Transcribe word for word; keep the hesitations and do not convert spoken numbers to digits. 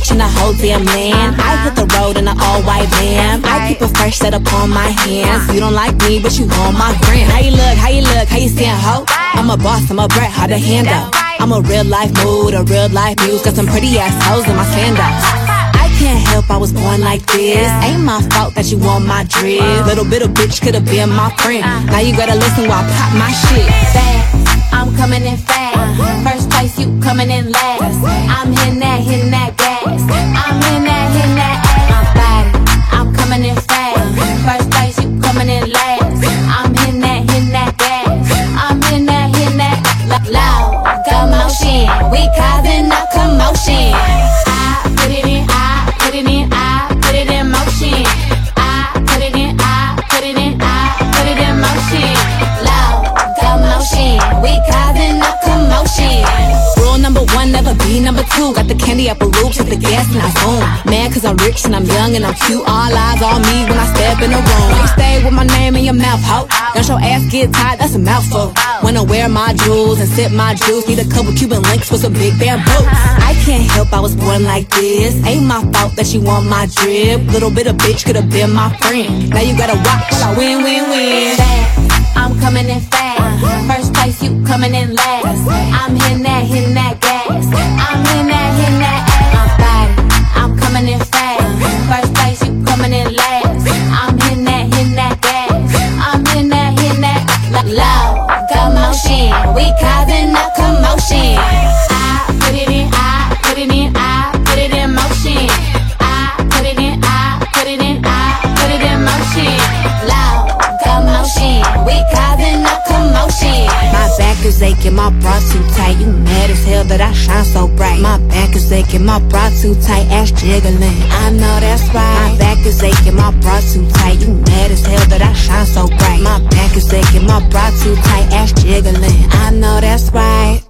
bitch in the whole damn land. I hit the road in an all-white van. I keep a fresh set upon my hands. You don't like me, but you on my gram. How you look, how you look, how you stand, ho? I'm a boss, I'm a brat, how to handle. I'm a real life mood, a real life muse. Got some pretty ass hoes in my sandals. I can't help I was born like this. Ain't my fault that you want my drip. Little bit of bitch could've been my friend. Now you gotta listen while I pop my shit. Fast, I'm coming in fast. First place, you coming in last. I'm hitting that, hitting that gas. I'm hitting that, hitting that ass. Body, I'm coming in fast. First place, you coming in last. I'm hitting that, hitting that gas. I'm hitting that, hitting that loud commotion. We causing a commotion. I put it in, I put it in, I put it in motion. I put it in, I put it in, I put it in motion. Loud commotion. We causing a commotion. Rule number one, never be number two. Got the candy apple loops, hit the gas and I zoom. Mad cause I'm rich and I'm young and I'm cute. All eyes on me when I step in the room. You stay with my name in your mouth, ho. Don't your ass get tired, that's a mouthful. Wanna wear my jewels and sip my juice. Need a couple Cuban links with some big bamboo. I can't help I was born like this. Ain't my fault that you want my drip. Little bit of bitch could've been my friend. Now you gotta watch while I win, win, win. Fast, I'm coming in fast. First place, you coming in last. I'm hitting that, hitting that gas. I'm hitting that, hitting that ass. Body, I'm coming in fast. First place, you coming in last. I'm hitting that, hitting that gas. I'm hitting that, hitting that loud commotion. We causing a commotion. I put it in, I put it in, I put it in motion. I put it in, I put it in, I put it in motion. Loud commotion. We causing a commotion. My back is aching, my bra too tight. You mad as hell that I shine so bright. My back is aching, my bra too tight, ass jiggling. I know that's right. My back is aching, my bra too tight. You mad as hell that I shine so bright. My back is aching, my bra too tight, ass jiggling. I know that's right.